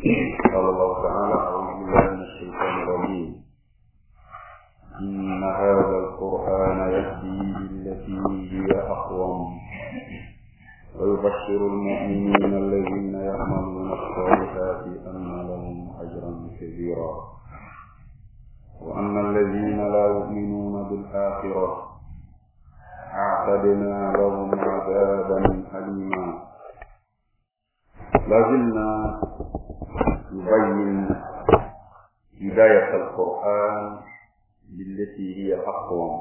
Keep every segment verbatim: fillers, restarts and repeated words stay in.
قال الله تعالى: أعوذ بالله من الشيطان الرجيم. إن هذا القرآن يهدي للتي هي أقوم ويبشر المؤمنين الذين يعملون الصالحات أن لهم أجرا كبيرا وأن الذين لا يؤمنون بالآخرة أعتدنا لهم عذابا أليما. لازلنا نبين هداية القرآن بالتي هي أقوم،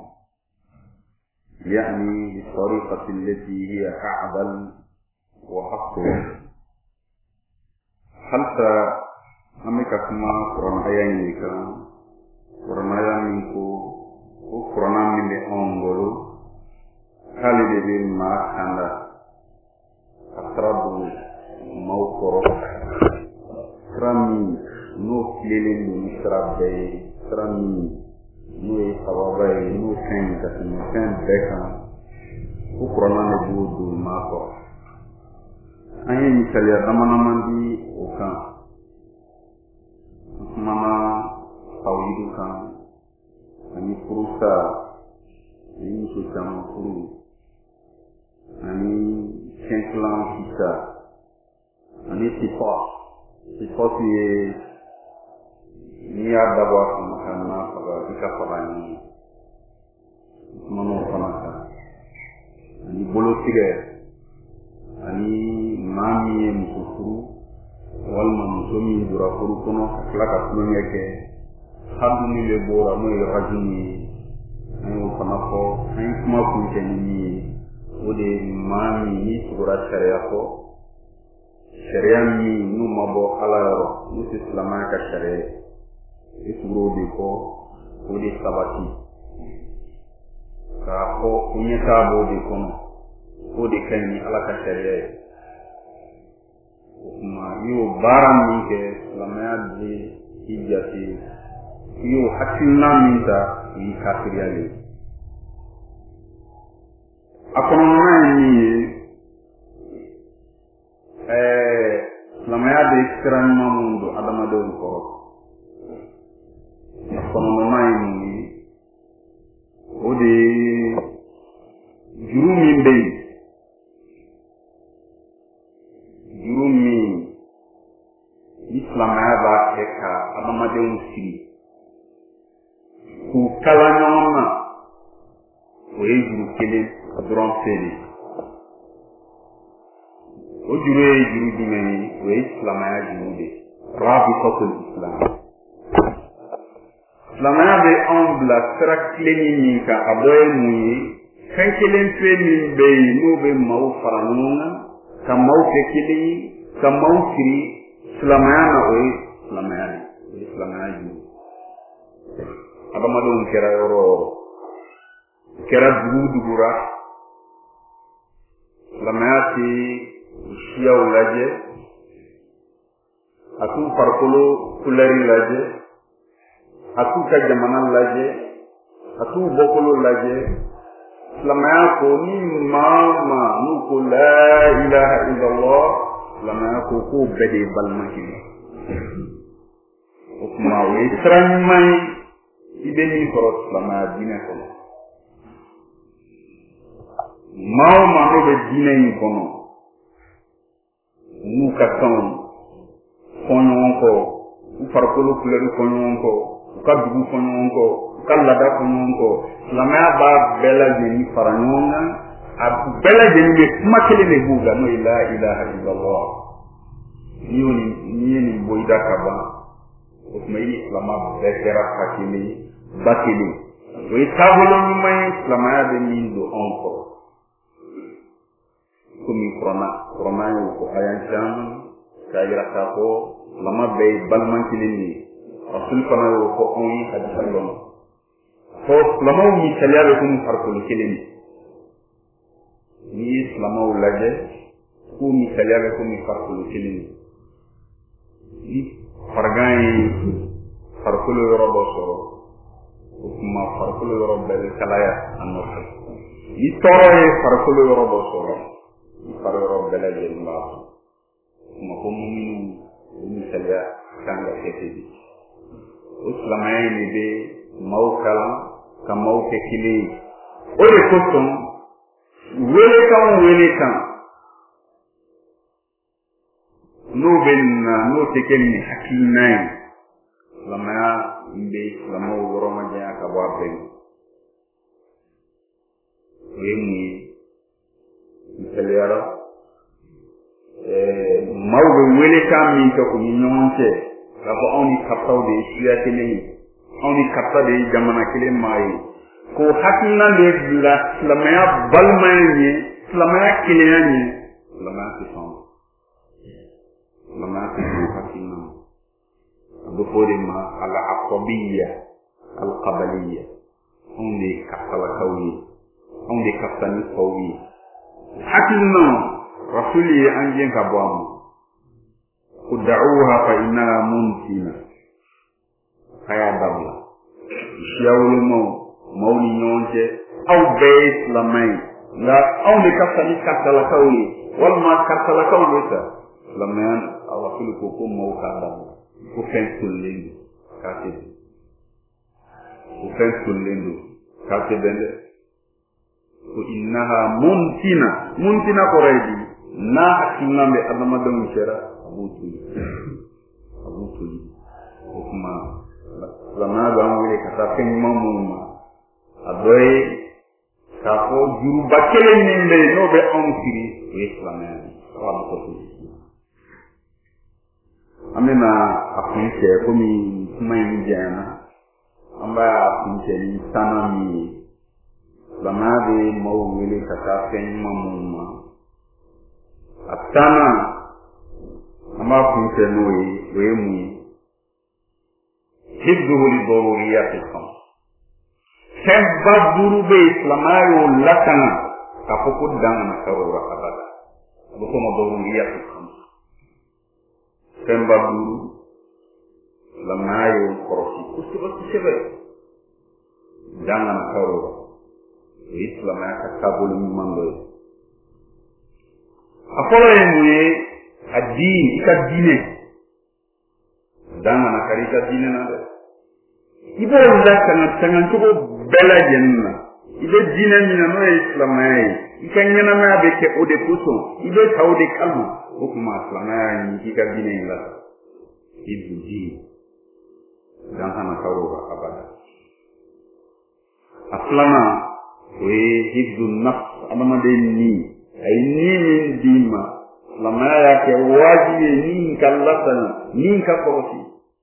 يعني بالطريقة التي هي أعدل وأقوم. حتى أمك كما قرآن آيانك قرآن آيانك وقرآن من أنغلو خالد بن ما كان أقرب موقر رمي نو كلين مشربي رمي نو يخوابي نو كان كتن كان بكا وقرآن نجود ماكو أي مثال يدمنا من دي وكان ماما أوليدو كان أني فروسا أني سوشام فرو أني كنكلان فيسا أني سيفا سيفا سيه ni ya dabwa kuma kana faga ika faga ni mono kana ni bolo tige ani mami musufuru wal mamzumi dura furu kono klaka kuneke hadu ni le bora mo rajuni ayo kana ko ay kuma kunte ni ode mami ni dura sharia ko sharia ni no mabo halaro musi islama ka sharia isuro de ko odi sabati ka ko kunye tabo de kono odi kanni alaka sharia kuma yo baram ni ke lamadi hijati yo hakinna minta yi kafiriyale akono nani eh lamadi ikran mamundo adama do ko kono mai ni odi jurumi mbey jurumi islam aba eka abamade unsiri ku kala nyoma o ejuru kele dron fere o juru ejuru dimeni o islam ya jurude rabi kotul islam lamana be ambla trakleni ni ka aboy muyi kankelen twemi be no be maw faranuna ka maw fekili ka maw kiri lamana o lamana lamana ju abamado kera yoro kera dudu gura lamana ti shiya ulaje atu farkolo kulari laje atu ka jamana laje atu bokolo laje lamaya ko ni mama nu ko la ilaha illallah lamaya ko ko bede balmaki o kuma we tranmai ibeni korot lamaya dina ko mama no be dina ni kono nu ka ton kono ko farkolo kulari kono ko kadugu fononko kallada fononko lamaya ba bela jeni faranonga ab bela jeni be makele le buga no la ilaha illallah yoni yeni boida kaba o mai lama bekera fakili bakili o tabolo ni mai lamaya be mindo onko kumi corona corona ko ayan cham kayira ka ko lama be balmankili ni asul fana yo ko on hadisa lon ko lamaw mi kaliyabe ko mu farko keleni ni lamaw laje ko mi kaliyabe ko mi farko keleni ni fargan farko lo robo so ko ma farko lo robo be kalaya anno ni toro e farko lo robo so ni faro robo be la je ma ma ko mu ni misaliya kanga kete bi uslamay ni be mawkala ka mawke kili o de koton wele kan wele kan no ben no teken ni hakilnay lama mbe lama woro ma ja ka wa ben wemi misaliya eh mawbe wele kan mi to ko nyonte la ko oni kaptaw de siya kele oni kapta de jamana kele mai ko hakna le la lamaya balmayni lamaya kele ni lamaya ko son lamaya ko hakna do fode ma ala aqabiyya al qabaliyya oni kapta la kawni oni kapta ni kawni hakna rasuli anjen ka boamu ud'uha fa innaha muntina haya dabla shawul mo mawni nyonje aw bayt lamay la aw ni kafani katala kawli wal ma katala kawli ta laman aw fil ko ko mo ka dam ko fentul lendu kate ko fentul lendu kate bende ko innaha muntina muntina ko raydi na akinambe adama dum shera abutu abutu kuma lama ba wele kata fen mamuma adoy ka ko juru bakele ni le no be on siri islamien wa ko to amena akunche ko mi kuma ni jana amba akunche ni sanami lama be mo wele kata fen mamuma atana ama kunte noyi wemu hibduhu li daruriyati kham sabba durube islamayo lakana kapoku dangana karora abada buko mo daruriyati kham sabba duru lamayo korosi kusiba kusiba dangana karora islamaya kakabulu mando akola yemwe adini ikadine dama na karika dine na de ibo la kana tangan tugo bela jenna ibe dine mina no islamai ikanya na ma be ke ode kuso ibe tawde kalma hukuma islamai ni ikadine la ibu di dan hana kawo abada aslama we hibdun nafs amama de ni ay ni min dima lama yake wajibi ni kallatana ni ka korosi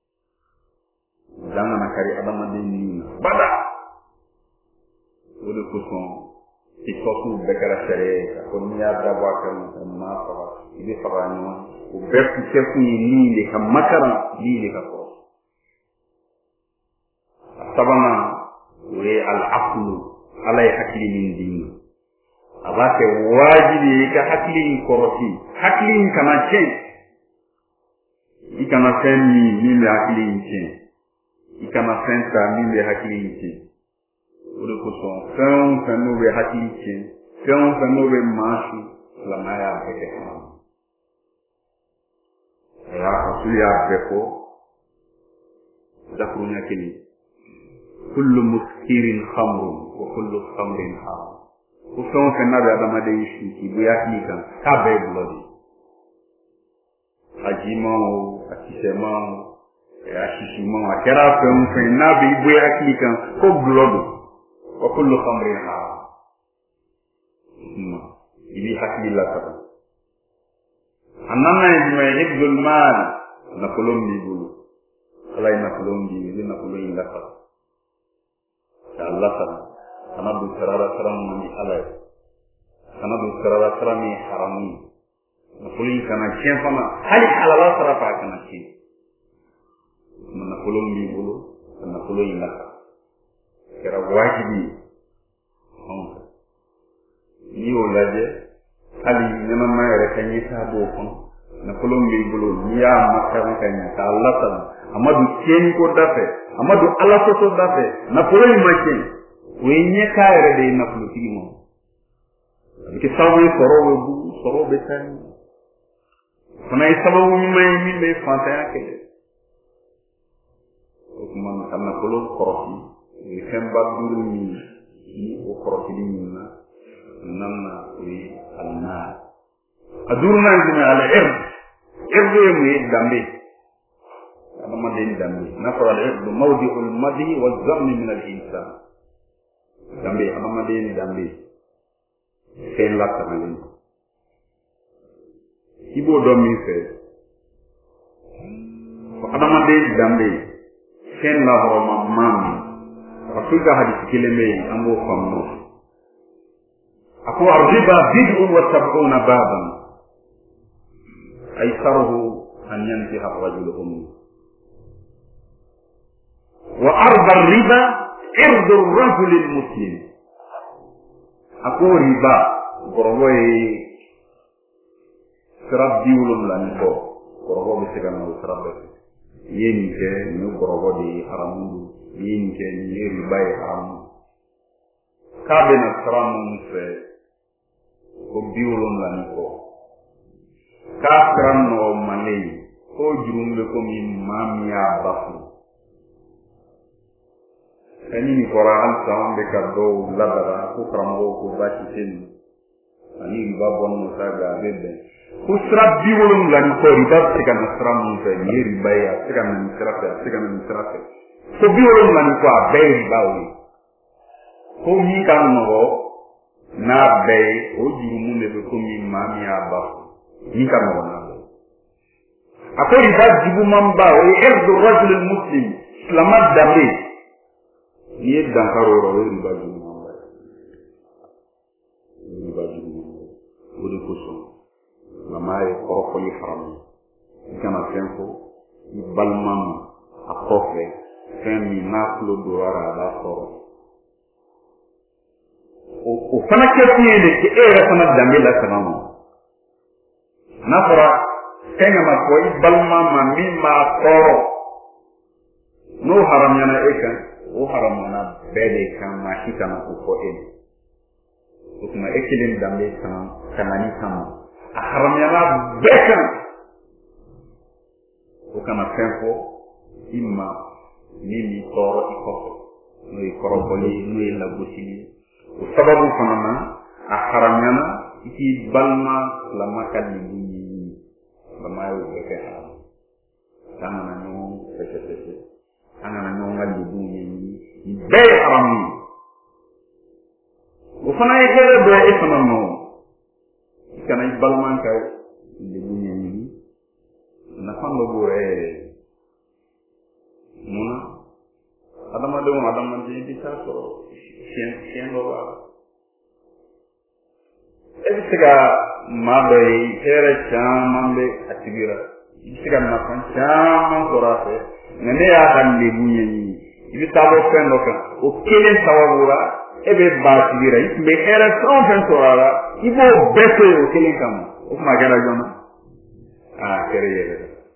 dama na kari adama de ni bada wode ko son ti sosu bekara sere ko ni ya daba kan ma fa ibe fa no ko bekku chefu ni le kam makara ni le ka ko sabana we al aqlu alay hakli min din abake wajibi ka hakli korosi hakli kana chen ikana fenni ni le hakli chen ikana fenta ni le hakli chen ore ko so fen fen no be hakli chen fen fen no be masu la maya beke ha ya asuya beko da kunya kini kullu muskirin khamrun wa kullu khamrin haram ufon kana da adama de yishi ki buya kika ka be blood ajima o akisema ya shishima akera fen fen na bi buya kika ko blood wa kullu khamrin haram ili hakila ta anana ijma hibdul mal na kolombi bulu alay na kolombi ni na kolombi la fa Allah sana kana du sarara saram ni alay kana du sarara sarami harami nakuli kana chefana hali halala sarafa kana chi nakulumbi bulu nakulu inaka kera wajibi ni olaje hali nyama mayere kanyi sabo kon nakulumbi bulu niya makara kanya ta Allah sana amadu cheni ko dafe amadu Allah so dafe nakulu imache wenye kaere de nakulu timo ke sawe sorowe bu sorobe tan fanay sababu may min be fantaya ke o man tamna ko lo korofi ni femba duru ni ni o korofi ni na nanna wi alna adurna ni ala ird ird mi dambe ama madin dambe nafar al ird mawdi'u al madhi wal zamm min al insan dambe ama madin dambe sen la tamalen ibo do mi fe ama madin dambe sen la horoma mami rasulka hadith kileme ambo famno aku arziba bid'un wa sab'una baban aysaruhu an yantiha ar-rajul ummi wa arba riba irdu ar-rajul al-muslim aku riba gorogoy serab diwlum lan ko gorogo bi sigana serab yeni ke ñu gorogo di haramu yeni ke ni riba haramu kabe na haramu fe ko diwlum lan ko ka krano malay ko jurumbe ko mi mamia bafu ani ni Quran saambe kaddo ladara ko kramo ko bati sen ani riba bon musaga bebe ko sra diwolum lan ko riba tikan sra mun fe ni riba ya tikan ni sra fe tikan ni sra fe ko diwolum lan ko abe riba wi ko mi kan no na be o jurumu le ko mi mamia bafu ni kan no na ako riba jibu mamba o irdu rajul muslim islamat dabe ni dankaro ro riba jibu mamba riba jibu o de ko so la may ko ko ni haram kana tempo ni balmam akofe femi naklo doara da soro o o fana ke tiene ke era fana dabe la sama nafara kenga ma koy balma ma mimma toro no haram yana eka o haram na bede kan ma hitana ko ko en kuma ekilin dambe kan kanani kan a haram yana bekan o kana tempo imma nini toro iko no ikoroboli no la butini o sababu fanana a haram yana iki balma la makadi bamayo beke haram kana na no pese pese kana na no ngali bunyi ni be haram ni ufana yele do e fana no kana balman ka ni bunyi ni na fando bo e muna adama do adama de di sa so sien sien lo wa esiga mabe tere chamambe atigira isiga na kan chamam korate nene ya hande bunye ni ibi tabo fendo kan o kelen tawura ebe ba atigira ibe era son fen sorara ibo beto o kelen kam o ma gara jona ah kere yele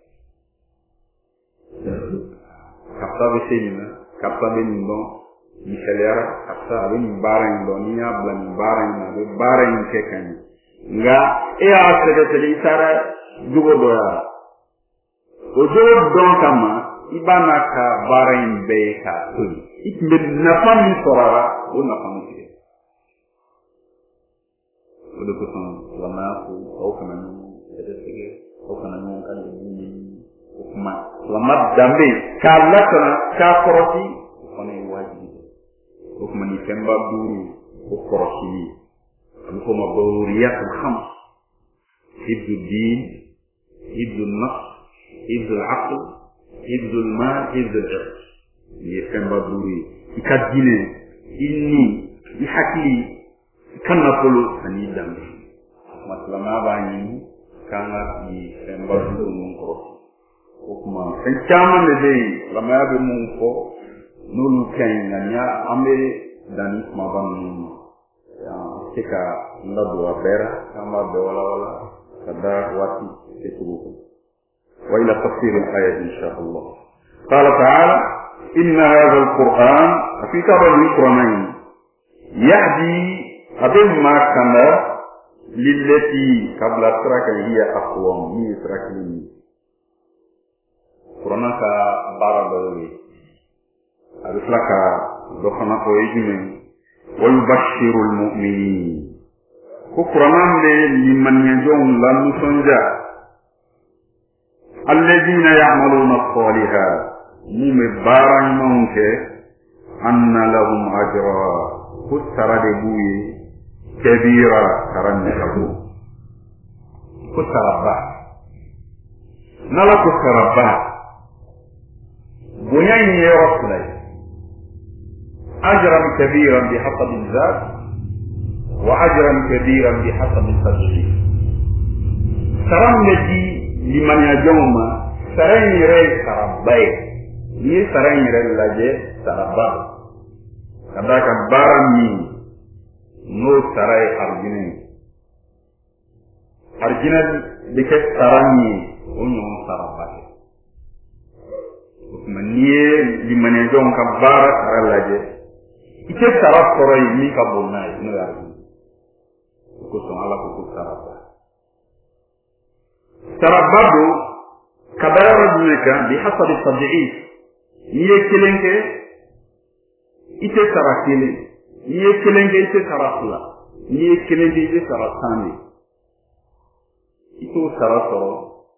kapta besenina kapta benindo misalera kapta abin barang donia blan barang na be barang kekan nga e a sede sede isara jugo doya o jugo don kama ibana ka barang be ka tuli ikbe na fami sorara o na fami sede o de ko son lama ko o kana no sede sede o kana no kan ni o kuma lama dambe ka lakana ka koroti ona wajibi o kuma ni temba duru o koroti لكم الضروريات الخمس حفظ الدين حفظ النفس حفظ العقل حفظ المال حفظ العرض يفهم ضروري يكدين إني يحكي كان نقول أني دم مثلا ما بعني كان يفهم ضروري منكر وكما فكما ندي لما يبي منكر نقول كين نيا أمي داني ما بعني tika ndadu abera kama bewala wala kada wati ketubu wa ila tafsir al-ayat insha Allah qala ta'ala inna hadha al-quran fi kitab al-qur'an yahdi abin ma kana lillati kabla siraka hiya aqwam ni siraka ni kurana ka bara dole abislaka do xana ko yijime wa yubashshiru almu'minin ko kurana le liman yajon la musonja alladhina ya'maluna as-salihat mum baran monke anna lahum ajra kusara de buye kabira karanne kabu kusara ba nala kusara ba bunyan yoroslay ajran kabiran bihasab al-zat wa ajran kabiran bihasab al-tadbir saram lati liman yajoma saran yere sarabay ni saran yere laje sarabba kadaka barami no saray arjine arjine dike sarani onyo sarabate maniye limane jon ka bara saralaje ite sarap koray mi ka bonay no yarbi ko son ala ko saraba sarabado kadara duneka bi hasab at-tad'if niye kelenke ite sarakile niye kelenge ite sarakula niye kelenge ite sarakani ito sarakoro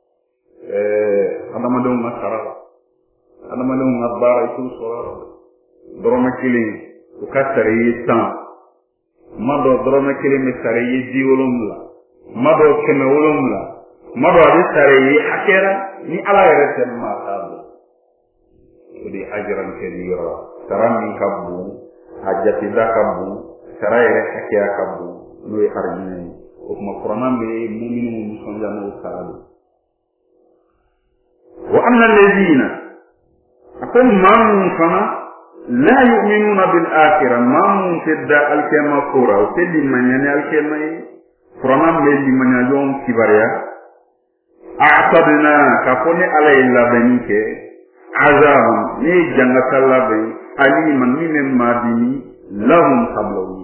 eh adamado masara adamado ngabara ito soro droma kili ukatare yitan mado droma kili me sare yidi wolumla mado keme wolumla mado adi sare yi akera ni ala yereten ma tabu di ajran kabira saram min kabbu hajjati zakabu sarayre hakiya kabbu noy arjine o kuma qur'an be mu'minu musonja no sarabu wa anna alladhina akum man kana la yu'minuna bil akhirah man tadda al kama qura o tedi manyane al kama qur'an be di manyajon kibariya a'tadna ka kone ala illa banike azab ni jangatalla be ali man ni men madini lahum qablawi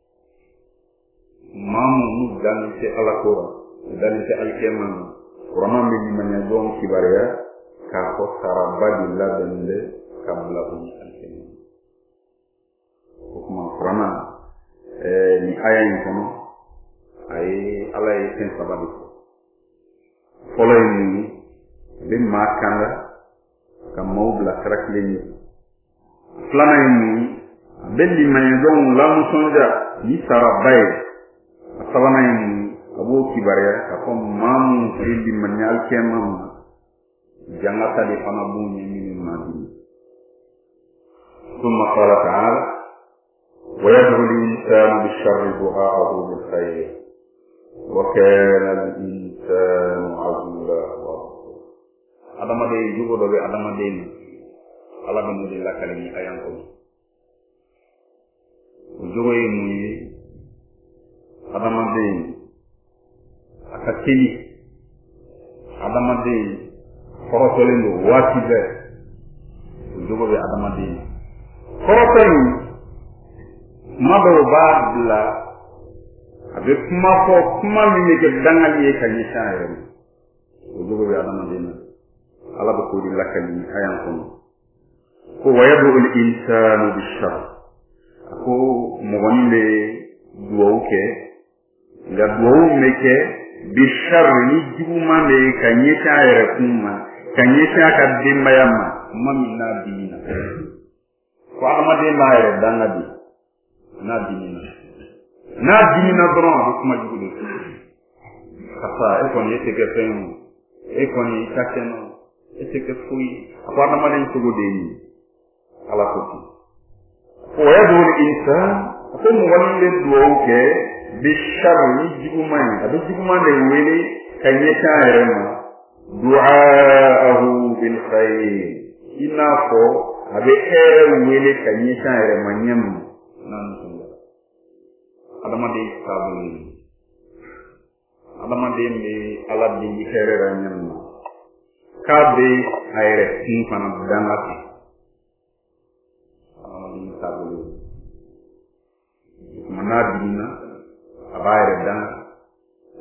mamu mudan ci ala qura dan ci al keman qur'an bi man ya don kibariya ka ko sarabadi labende qablawi al keman kuma qur'an eh ni ayen kono ay ala yi sen sababu folay ni bi makanga kam mawbla karakleni flanayni belli mayjon la musonja ni sarabay sabanayni abo kibariya akom mamu belli manyal kemam jangata di fanabu ni madi thumma qala ta'ala wa yad'u al-insanu bish-sharri du'a'ahu bil-khayr wa kana al-insanu 'azula adama de jugo do be adama de ala do mudi lakale ni ayan ko jugo yi muy adama de akatini adama de korotole ndo wati be jugo be adama de korotole mado babla abe kuma ko kuma ni ke dangal ye kanyi shaye jugo be adama de ala ba ko di lakali ayan kono ko wayadu al insanu bishar ko mo wonde duwuke la duwu meke bishar ni juma me kanye tayere kuma kanye ka dimba yamma mami na dina ko amade maayre dangadi na dina na dina bron kuma jugude kasa e kon yete ke fen e kon takeno ese que fui apana malen tugo deni ala ko ko yadu insan ko mo wonde duoke bi sharri jiguman abi jiguman de wele kanye taerema du'aahu bil khair inafo abe ere wele kanye taerema nyam nan sunna adama de sabu adama de me ala di herera nyam kabe ayre tin fana dangati amani sabulu manadina abayre dang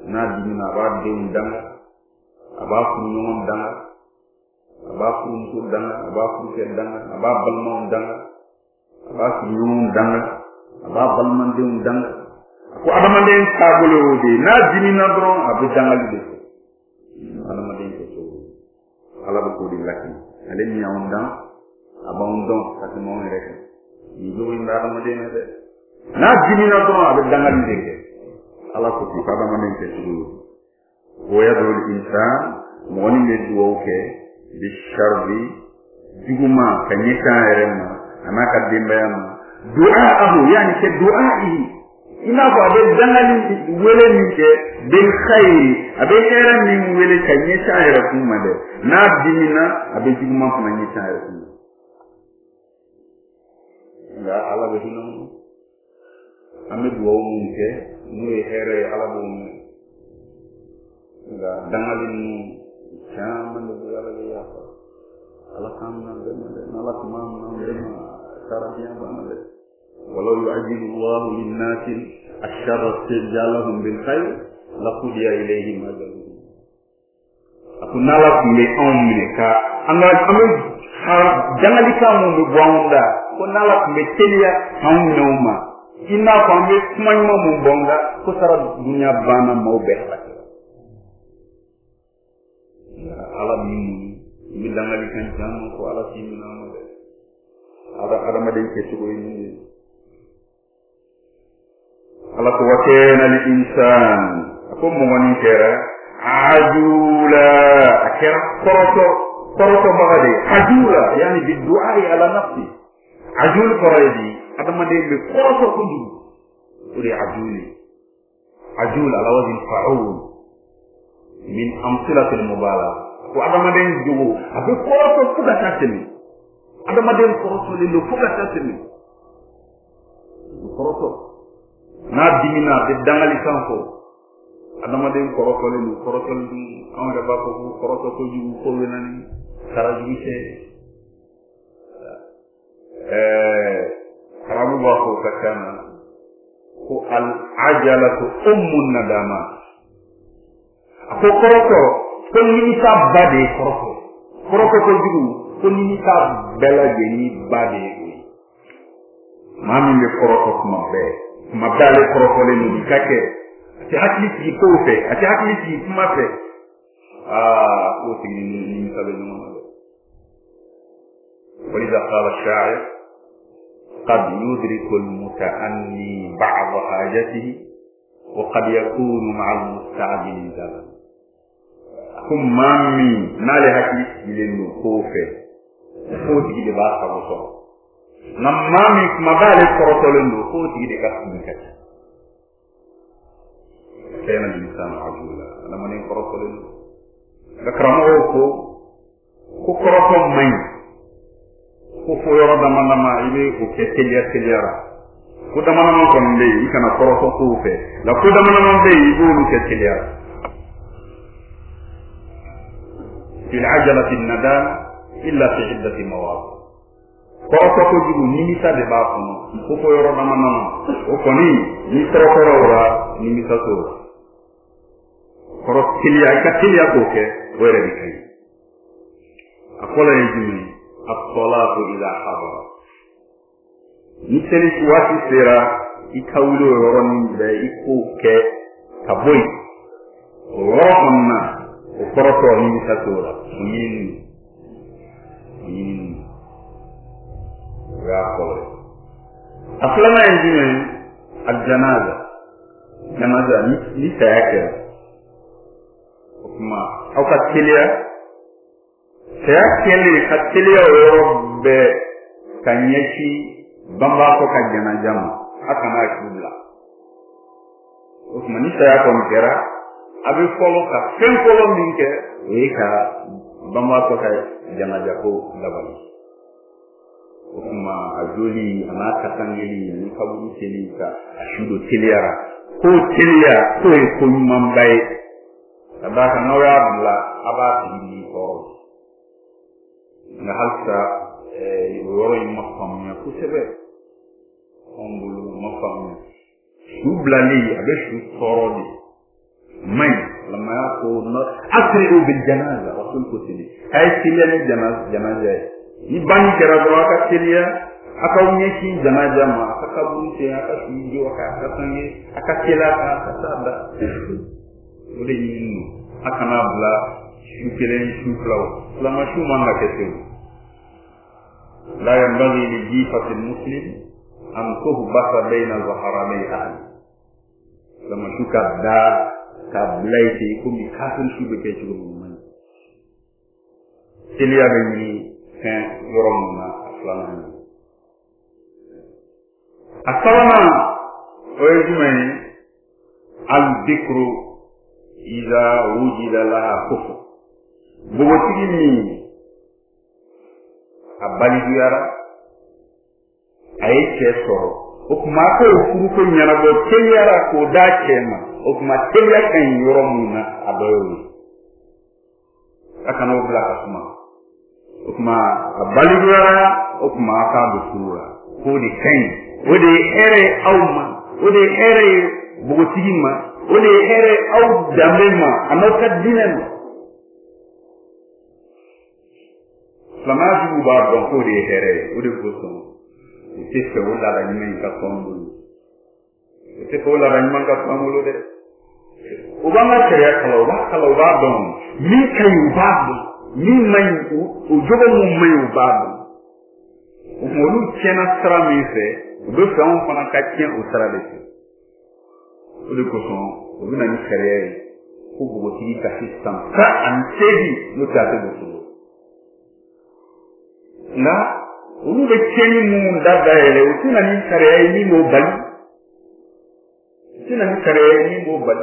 na dimina aba deun danga aba kunyon danga aba kuntu danga aba kuntu danga aba balmon danga aba kunyon danga aba balman deun danga ko adama den tabule wodi na dimina dron abu dangal de adama den ko so ala ko di lakki ale ni on dan aba on don kati mo rek ni do inda adama den de na dimina dron abu dangal de ala ko ti adama den ko so ويدعو الإنسان مغني لدووكي بالشر جوما كنيكا يرما أما كدين بياما دعاءه يعني كدعائه إما فأبي الزنغل ولنك بالخير أبي خيرا من ولي كنيكا يرما ناب ديننا أبي جوما كنيكا يرما لا على بهنا أمي دوومك نوي خيري على بومك ga dangalin chaman de ala ya fa ala kamna de ala kamna de sarabiya banale walau yu'ajjilu Allahu lin-nasi ash-sharra istijalahum bil khair laqudiya ilayhim ajalun aku nala kule on ka anga amu dangalika mu bonda ko nala kule telia on noma inna ko me kumanya mu bonda ko sara dunya bana mo be ala min mi dangali kan jam ko ala simina mo de ada ada ma den ke sugo ni ala ko wakena li insan ko mo woni kera ajula akera koroto koroto bagade ajula yani bi du'a ala nafsi ajul koredi ada ma den be koroto ko du uri ajuli ajul ala wazin fa'ul min amsilatil mubalagha ko adama den jogo abe koroto fuga tatemi adama den koroto le lo fuga tatemi koroto na dimina be dangali kanko adama den koroto le lo koroto le on da ba ko koroto ko ju ko wenani saraju se eh karabu ba ko kakana ko al ajalatu ummun nadama ko koroto ko ni ta bade koroto koroto ko jugu ko ni ta bela je ni bade mami le koroto kuma be ma dale koroto le ni kake ti hakli ti ko fe ati hakli ti kuma fe ah ko ti ni ni sabe no ma ولذا قال الشاعر قد يدرك المتأني بعض حاجته وقد يكون مع المستعجل زمن kumami nale haki ilenu kofe koti de ba ka so na mami mabale korotolendo koti de ka sinka kena insan ajula na mane korotolendo da kramo ko ko koroto mai ko fo yoro da manama ibe ko ke telia teliara ko da manama ko nde ikana koroto kofe la ko da manama be ibo lu ke teliara في العجلة الندامة إلا في عدة مواضع koroto ko jugu nimisa de ba kono ko ko yoro na manama o koni ni trokoro ora nimisa to koro kilia ka kilia ko ke were di kai akola yijumi as-salatu ila hadara ni tele wati sera ikawulo yoro ni be iko ke kaboy rona o koroto nimisa to ora ni ni يقول أصلنا عندنا الجنازة جنازة نساكر ما أو كتليا ساكر كتليا ورب كنيشي بمبارك كجنازة ما أكنا كبلا وكما نساكر مكرا أبي فلو كفين فلو منك ويكا بمبارك كجنازة كو دبل kuma ajoli anaka tangeli ni kabu telika ashudo teliara ko telia ko ko mambai abaka nawya bla abaka ni ko na halsa e woro yi mafam ya kusebe ombulu mafam sublali abe shu torodi may lamaya ko no asri'u bil janaza rasul ko tini ay tiliya ni janaza janaza ni bani kera do aka tiliya aka wunye ki janaza ma aka bunte aka shijo aka aka sange aka tela aka sada ode yinu aka na bla shukelen shuflaw lama shuma na kete la yanbaghi li jifati muslim an tuhbasa bayna al-haramay ahli lama shuka da ka blaiti ko mi kafin shi be ci mun man tiliya be ni kan yorom na aflana asalama oyjumay al-dhikru idha wujida laha kufr bugo tigini abali yara ay kesoro okuma ko furu ko nyana go teliara ko da chema okuma telia kan yoromuna adoyo akana obla kasuma okuma abaligura okuma ka do sura ko di kan ode ere awma ode ere bugotigima ode ere aw damema anoka dinen lamaji ba don ko di ere ode boson c'est que on l'a ramené à Kamboulou. C'est que on l'a ramené à Kamboulou de. Obama kaya kalawa kalawa don. Mi kayu babo. Mi mayu o jogo mo mayu babo. O molu tiena sara mi fe. O do fa on fana ka tien o sara de. O de ko son. O bina ni kare. Ko go ti ka system. Ka an sebi no ta te do. Na ulu be cheni mu dada ele utuna ni kare ni mo bali utuna ni kare ni mo bali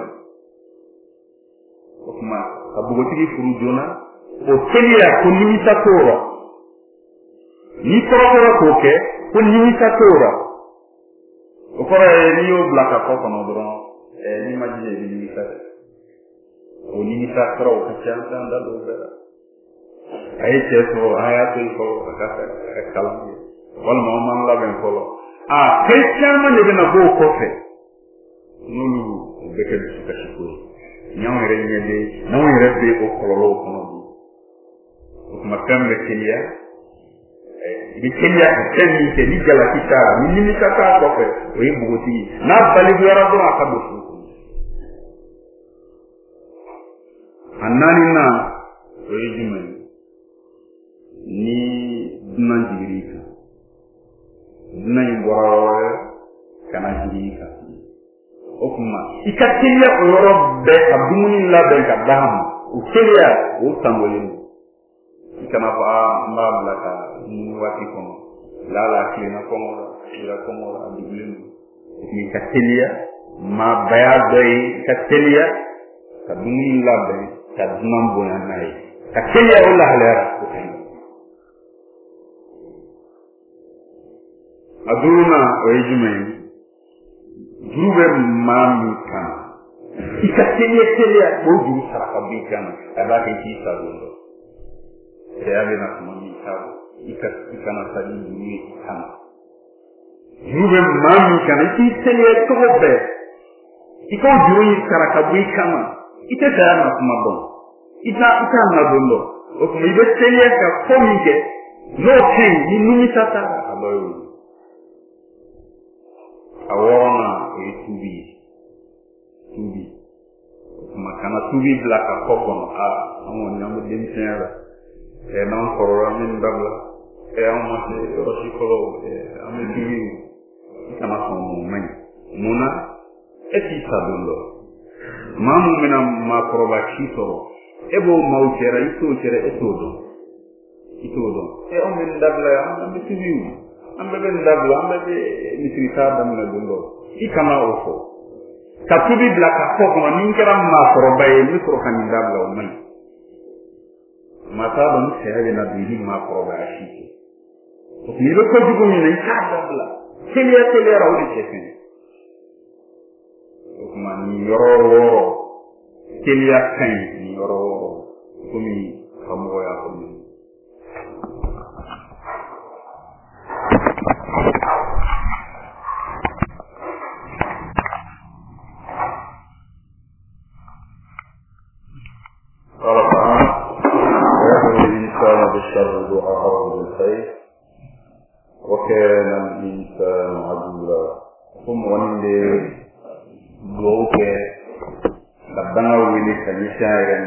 okuma abugotigi furu jona o teliya ko ni tatora ni torora ko ke ko ni tatora o kora ni yo blaka ko kono dron e ni majine ni tatora o ni tatora o kachanta ndalo bera ay teso ayatu ko akata kalam wal mo la ben ko ah christian man de na go ko fe nulu beke su ka shiko nyaw re nyede naw re be ko kololo ko no ko ma kam le kenya eh bi kenya temi te ni gala kita ni ni ka ka ko fe o yi bugoti na bali bi ara do aka do su annani na o yi jumani ni dunan jigirika dunan bora kana jigirika okuma ikatilia oyoro be abumuni la be kadam ukelia utangolini ikana fa mbabla ka ni wati kono la la kina kono ila kono abulini ni katilia ma bayadoi katilia kadumuni la be kadunam bona nai katilia wala halera aduna oejumay jube mami kan ikatele tele oju saraka bikana abake kisa gondo yabe na mami sabo ikatana sadi ni kan jube mami kan ikatele tobe iko juri saraka bikana itata na kuma bon ita ita na gondo o kuma ibe tele ka komike no ken ni numi tata abayo awona e tubi tubi makana tubi blaka kokon a amon nyamu demtera e non korora min dabla e amate rosikolo e amedi kama son men muna eti sabulo mamu mena makroba chito ebo mauchera ito chera etodo itodo e on min dabla am tubi ambe ben dabla ambe be mitrita dam na dundo ikama ofo katubi blaka foko ma ninkara ma koroba e mikro kan dabla o mai mata don sere na bihi ma koroba ashiki o ni be ko jugo ni na ka dabla kele kele rawli chefen o kuma ni yoro kele kan ni yoro ko mi kamo ya ko mi وكان الإنسان عجولا ثم ونده دوك لبنا ويلي كنيشان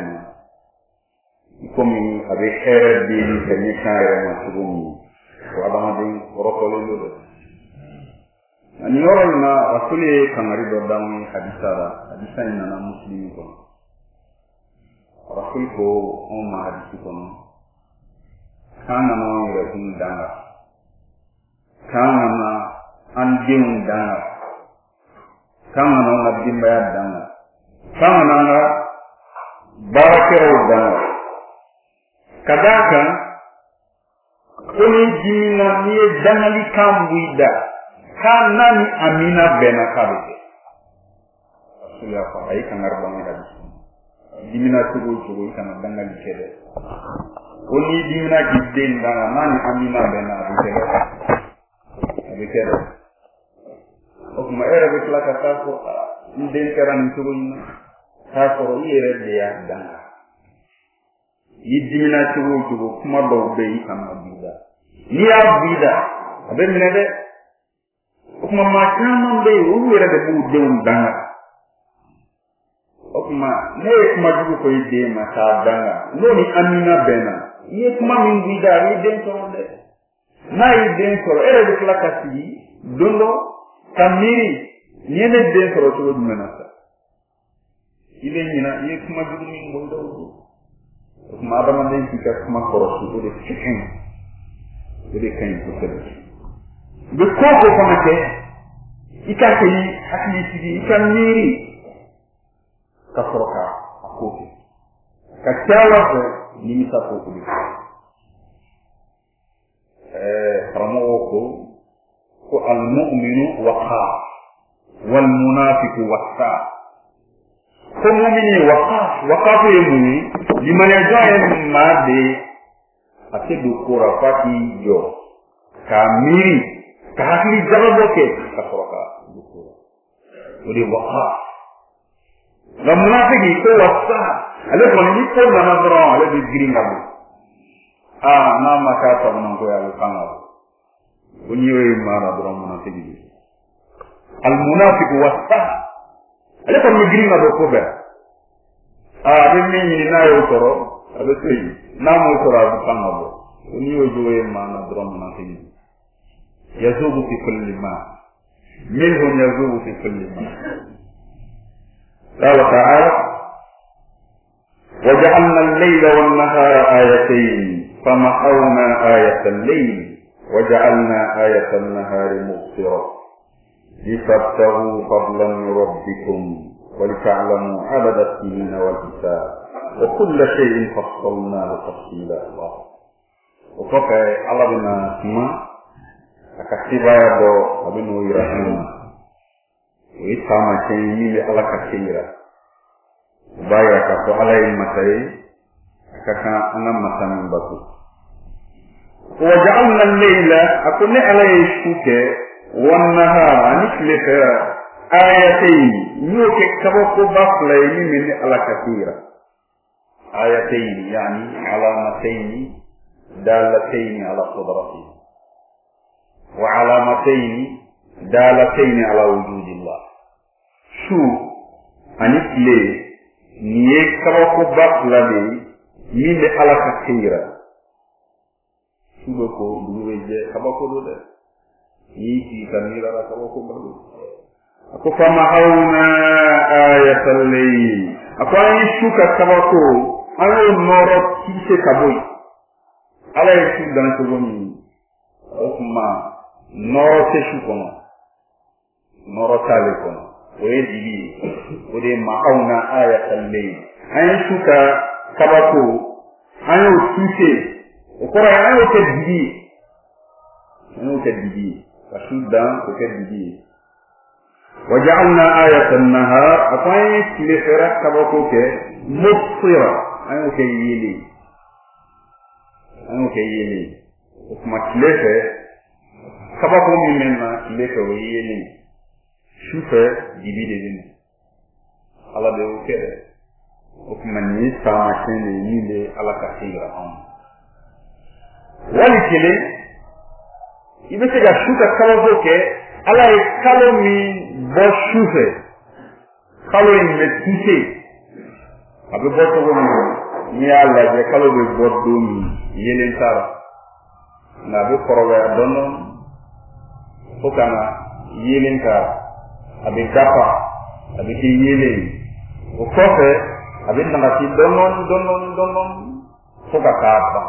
komi abe xere bi ni kany xare ma sugum wa dama din rokolo lo ani yoron na rasuli kamari do dam hadisara hadisa ina na muslimi ko rasul ko on ma hadisi ko kana no ra kun danga kana na an din danga kana no na dimba ya danga kana na barakero danga kadaka kuni jimina niye dangali kambuida kanani amina bena kabite asuya fa ay kangar bangi da jimina tugo tugo kana dangali kede kuni jimina kidden danga nani amina bena abikede abikede okuma era bitla ka taso nden karan tugo ina taso yere de ya danga yidimina tugo tugo kuma do be kama bida ni ya bida abe menede kuma ma kama be o wera de bu de undanga okuma ne kuma dugo ko ide ma ta danga no ni amina bena ye kuma min bida ye den to de na ye den to ere de klakasi dondo kamiri niene den to to menasa ile nyina ye kuma dugo min bondo kuma adama den kika kuma korosu ko de chicken de kan ko sebe de koko ko make ikake ni hakli sidi ikamiri ka foroka akoki ka tawa ko ni misa ko ko eh ramo ko ko al mu'minu waqa wal munafiqu waqa ko mu'mini waqa waqa ko yemuni limaneja ma de ate do kora fati jo kamiri kahli jababoke kasroka do kora odi waqa la munafiki ko wasa ale ko ni ko na nadra ale di giringa ah na makata non ko ya kanga uniwe mara dro munafiki al munafiq wasa ale ko ni giringa do ko be ah demi ni na yo toro abe sei na mo toro abu kangabo ni yo joye mana drum na tin yazubu fi kulli ma minhum yazubu fi kulli ma qala ta'ala waja'alna al-layla wan-nahara ayatayn famahawna ayata al-layl waja'alna ayata an-nahari mubsira litabtaghu fadlan min rabbikum ولتعلموا عدد السنين والحساب وكل شيء فصلناه تفصيلا الله وفقه على بنا سما akasiba do abinu irahima witama chini ala kasira baya ka to ala matai akaka anam masamin batu waja'alna al-layla akunna alayhi shuke wan nahara niklefa ayatayn yoke kabako bafla min ala kathira ayatayn yani alamatayn dalatayn ala qudrati wa alamatayn dalatayn ala wujudillah shu anikle niye kabako bafla min ala kathira shu ko duweje kabako do de yi kamira la kabako bafla ako famahawna ayatal layl ako ay shuka kabako ayo noro kise kaboy ala yesu dan ko gomi okuma noro se shukono noro tale kono oye dibi ode mahawna ayatal layl ay shuka kabako ayo kise okora ayo te dibi ayo te dibi kasudan ko te dibi وجعلنا آية النهار أطايت لفرق كبكوك مبصرة أنو كييلي أنو كييلي وكما كلفة كبكو ممنا كلفة وييلي شوفة جبيدة دين على ديو كده وكما نيسا ماشين ييلي على كثيرة ولكن ibe se ga shuka kalo boke ala e kalo mi bo shufe kalo in me tuse abe bo to woni ni ala je kalo be bo dum yelen tara na be korowe dono fokana yelen tara abe dapa abe ti yelen o kofe abe nangati donon donon donon foka kaba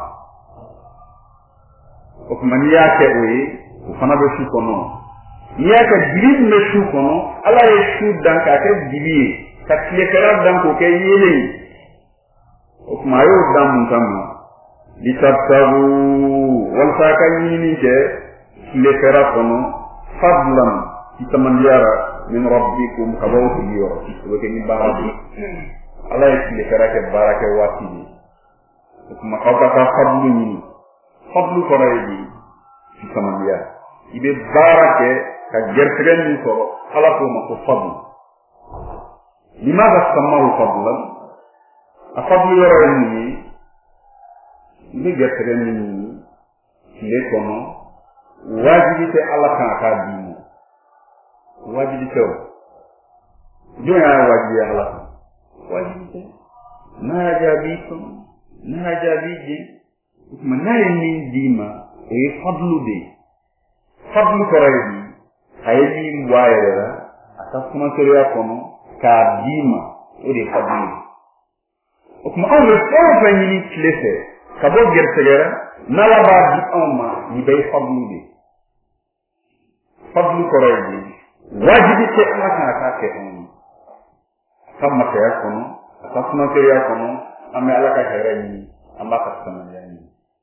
o kumani yake we ufana be shu kono yake bilib me shu kono ala e shu dan ka ke bilie ka kle kala dan ko ke yele o kumayo dan mun kama litabtaru wal sakayini ke kle kala kono fadlan itamandiyara min rabbikum kabawti yo o ke ni baraki ala e kle kala ke barake wati kuma kawta ka fadlu ni fadlu ko raydi ci sama biya ibe barake ka gertren ni ko ala ko ma ko fadlu limaga samahu fadlan afadlu yorani ibe gertren ni le kono wajibi te ala kan ka dimo wajibi te joya wajibi ala wajibi te na jabikum na jabiji kuma nayi min dima e fadlu de fadlu ko raydi hayni wayera ata kuma teriya kono ka dima o de fadlu o kuma on le fait ni clese ka bo gertegera nala ba di amma ni bay fadlu de fadlu ko raydi wajibi te ala ka ka ke on kamma te kono ata kuma teriya kono ame ala ka herani amba ka sama yani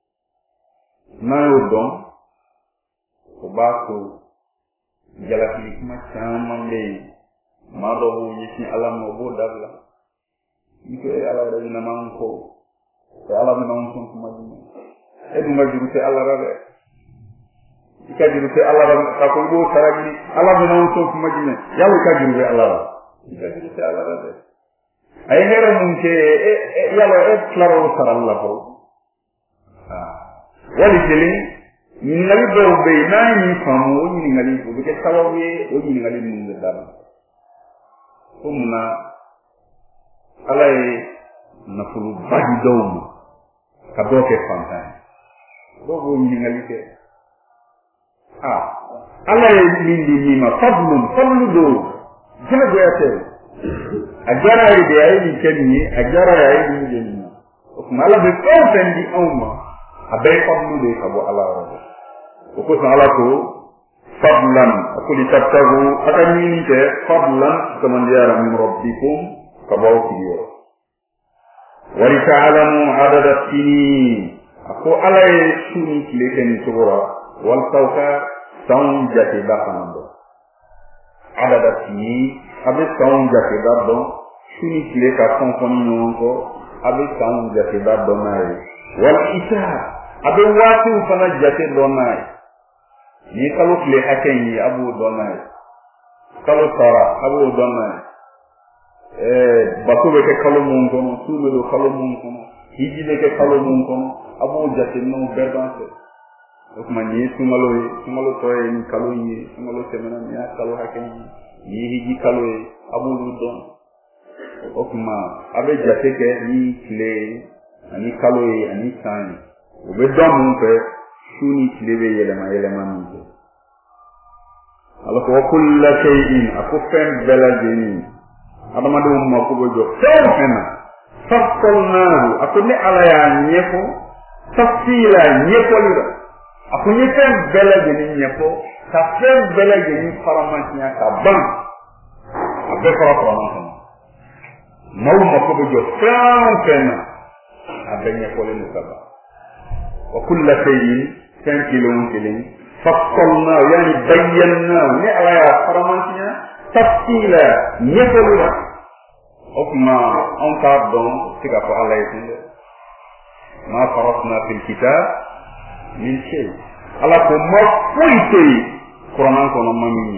na yo don ko ba ko jala fi kuma chama le ma do ho yisi ala mo bo dabla iko ala da na man ko e ala na man ko kuma dum e dum ma juru te ala rabe ika juru te ala rabe ka ko bo saragi ala na man ko kuma dum yalla ka juru te ala ika juru te ala rabe ay hera mun ke yalla e claro saralla ko ah wali jeli ni ngali do be na ni famu ni ngali ko be tawawe o ni ngali mun da dara kumna alay na fulu badi dawm ka do ke fanta do go ni ngali ke ah alay min di ni ma fadlun fadlu do jina go yate ajara ide ay ni kenni ajara ay ni jenni o kuma ala be ko fendi awma abay fadlu de kabo ala rabbi o ko sa ala ko fadlan akuli tabtagu atani te fadlan kama yara min rabbikum kabo kiyo wa li ta'lamu adada sinin ako ala e suni leken tubura wal tawka tan jati bakando adada sinin abe tan jati babdo suni leka konfoni nonko abe tan jati babdo nai wal isa abe watu fana jate donai ni kalu kle haken yi abu donai kalu sara abu donai eh bako be ke kalu mun kono sube do kalu mun kono hiji be ke kalu mun kono abu jate no berdanse ok man ni sumalo sumalo toy ni kalu yi sumalo semena ni kalu haken yi ni hiji kalu abu don ok ma abe jate ke ni kle ani kalu ani san obe don mun pe shuni tilebe yelema yelema nje alako kullu shay'in akufem beladini adama do mo ko bojo fena fasalnahu akune ala ya nyefo tafsila nyefo lira akunye fem beladini nyefo ka fem beladini faramanya ka ban abe fara faramanya mawu mo ko bojo fena abe nyefo le nukaba وكل شيء كان كيلون كيلين فصلنا يعني بينا نعلى فرمانتنا تفصيلا نفلنا وكما أنكار دون تكافو على يسند ما فرصنا في الكتاب من شيء على كما فويتي قرآن كنا مامين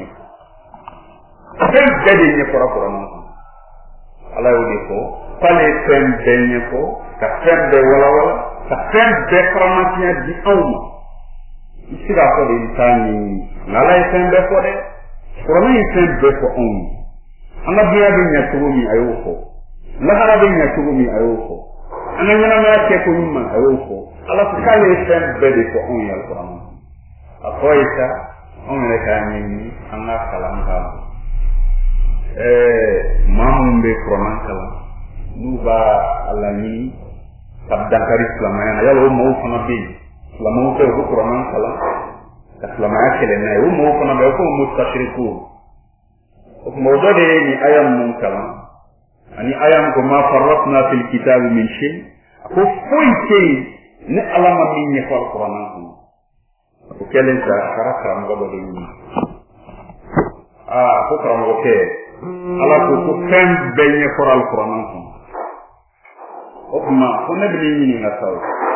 كيف جدي نفرا قرآن على يوديكو فالي فهم بينيكو كفهم بولا ولا كفهم بفرمانتنا دي أوما sira ko de tani ngala isembe ko de kono isembe ko on anga biya bi nya tugumi ayoko la hara bi nya tugumi ayoko anga nyana ma ke ko nyuma ayoko ala ko kale isembe de ko on yal Qur'an akoita on le kani anga kalam ka eh mamumbe Qur'an kala nuba alani tabdakari islamaya yalo mo fana bi islamu ko ko Qur'an kala islamaya kele na yo mo fana be ko mustashriku o mo dode ni ayam mun kala ani ayam ko ma farratna fil kitab min shay ko foite ni alama min ni ko Qur'an ko kele sa karaka mo do ni ah ko Qur'an ko ke ala ko ko fen be ni ko Qur'an ko okuma ko ne bi ni nga saw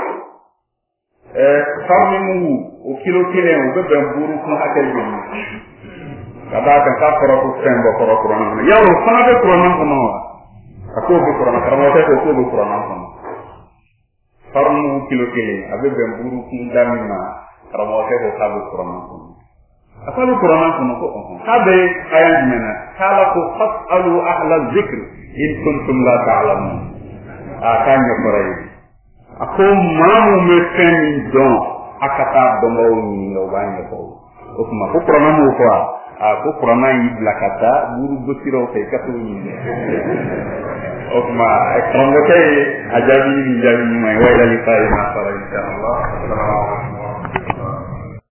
eh farmi mu o kilo kile o be ben buru ko akel bi kada ka ka foro ko fen bo foro Qur'an ya ro fana be Qur'an ko no ako be Qur'an karamo te ko be Qur'an ko farmi mu kilo kile abe ben buru ko damina karamo te ko ka be Qur'an ko asalu Qur'an ko no ko habe ayan mena kala ko fasalu ahla dhikr in kuntum la ta'lamun akanya korai ako mamu meken don akata dongo ni no banya ko okuma ko Qur'an mo ko a ko Qur'an yi blakata buru bosiro fe kato ni okuma e kongo kay ajabi ni jabi ni mai wala li fa ina fara inshallah